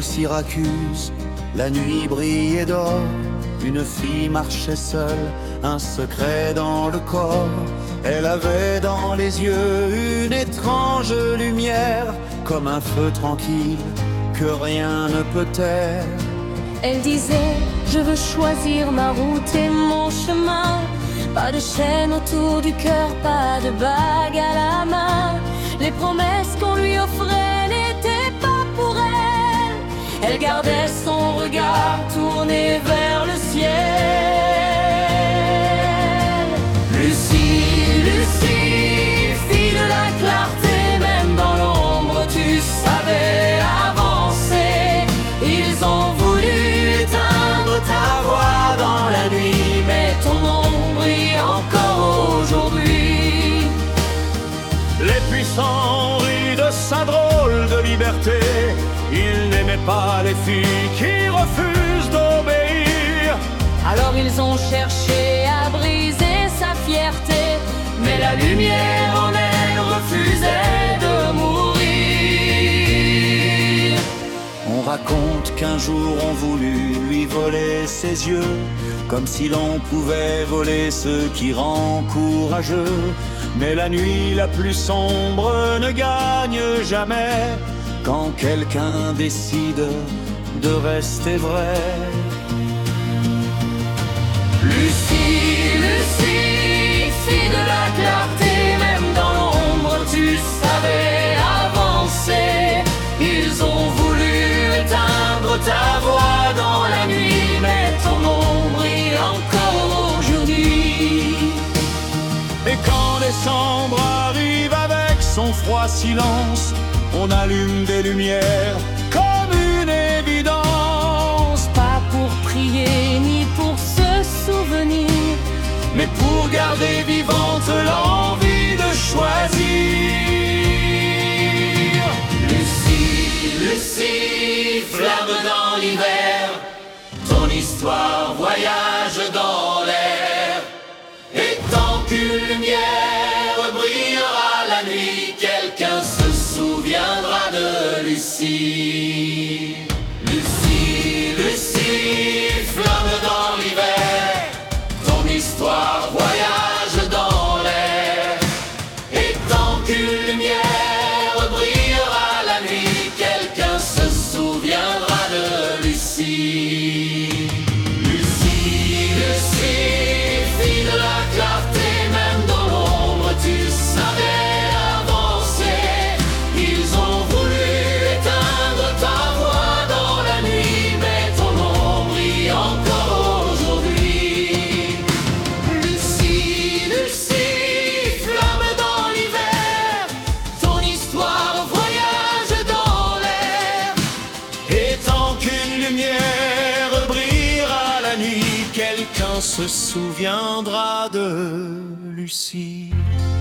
Syracuse, la nuit brillait d'or. Une fille marchait seule, un secret dans le corps. Elle avait dans les yeux une étrange lumière, comme un feu tranquille que rien ne peut taire. Elle disait, je veux choisir ma route et mon chemin. Pas de chaîne autour du cœur, pas de bague à la main. Les promesses qu'on lui offrait n'étaient pas pour elle. Elle gardait son regard tourné vers le ciel. Lucie, Lucie, fille de la clarté, même dans l'ombre tu savais avancer. Ils ont voulu éteindre ta voix dans la nuit, mais ton nom brille encore aujourd'hui. Les puissants rient de sa drôle de liberté. Ils n'aimaient pas les filles qui refusent d'obéir. Alors ils ont cherché à briser sa fierté, mais la lumière en elle refusait de mourir. On raconte qu'un jour on voulut lui voler ses yeux, comme si l'on pouvait voler ce qui rend courageux. Mais la nuit la plus sombre ne gagne jamais, quand quelqu'un décide de rester vrai. Lucie, Lucie, fille de la clarté, même dans l'ombre tu savais avancer. Ils ont voulu éteindre ta voix dans la nuit, mais ton nom brille encore aujourd'hui. Et quand décembre arrive avec son froid silence, on allume des lumières comme une évidence. Pas pour prier ni pour se souvenir, mais pour garder vivante l'envie de choisir. Lucie, Lucie, flamme dans l'hiver, ton histoire voyage dans l'air. Et tant qu'une lumière brillera la nuit, quelqu'un se souviendra de Lucie. Lucie, Lucie, flamme dans l'hiver, ton histoire voyage dans l'air. Et tant qu'une lumière brillera la nuit, quelqu'un se souviendra de Lucie. Lucie, Lucie, fille de la clarté, même dans l'ombre tu savais avancer. Ils ont voulu éteindre ta voix dans la nuit, mais ton nom brille encore aujourd'hui. Lucie, Lucie, flamme dans l'hiver, ton histoire voyage dans l'air. Et tant qu'une lumière brillera la nuit, quelqu'un se souviendra de Lucie.